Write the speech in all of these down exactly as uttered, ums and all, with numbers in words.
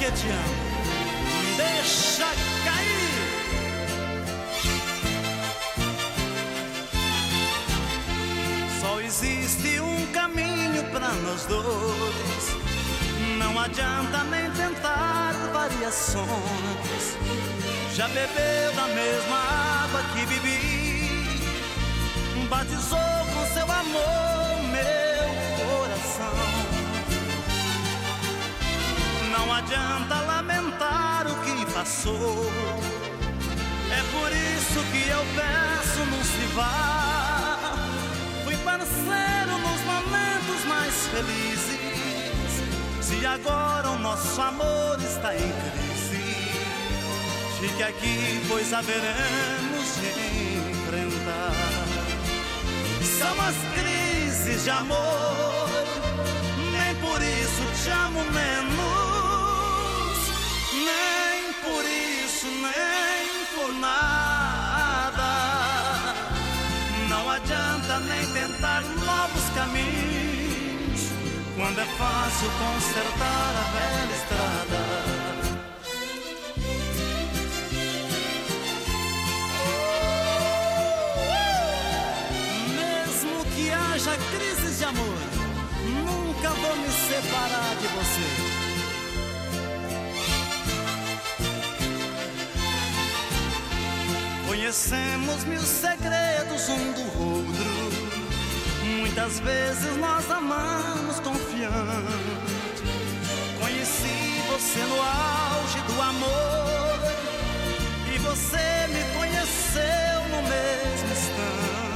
porque te amo. Deixa cair. Só existe um caminho pra nós dois. Não adianta nem tentar variações. Já bebeu da mesma água que bebi, batizou com seu amor meu coração. Não adianta lamentar o que passou. É por isso que eu peço, não se vá. Fui parceiro nos momentos mais felizes. Se agora o nosso amor está em crise, fique aqui, pois haveremos de enfrentar. São as crises de amor, nem por isso te amo menos, nem por isso, nem por nada. Não adianta nem tentar novos caminhos, quando é fácil consertar a velha estrada. Haja crises de amor, nunca vou me separar de você. Conhecemos mil segredos um do outro. Muitas vezes nós amamos confiante. Conheci você no auge do amor, e você me conheceu no mesmo instante.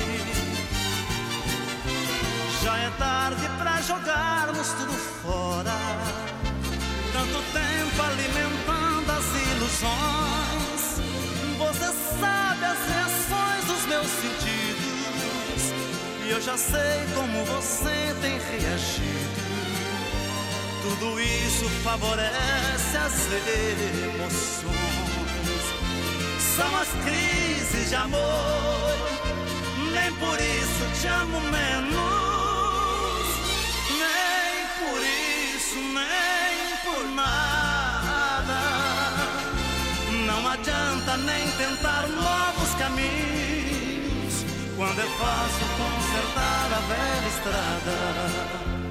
Já é tarde pra jogarmos tudo fora, tanto tempo alimentando as ilusões. Você sabe as reações dos meus sentidos, e eu já sei como você tem reagido. Tudo isso favorece as emoções. São as crises de amor, nem por isso te amo menos, nem por isso, nem por nada. Não adianta nem tentar novos caminhos, quando é fácil consertar a velha estrada.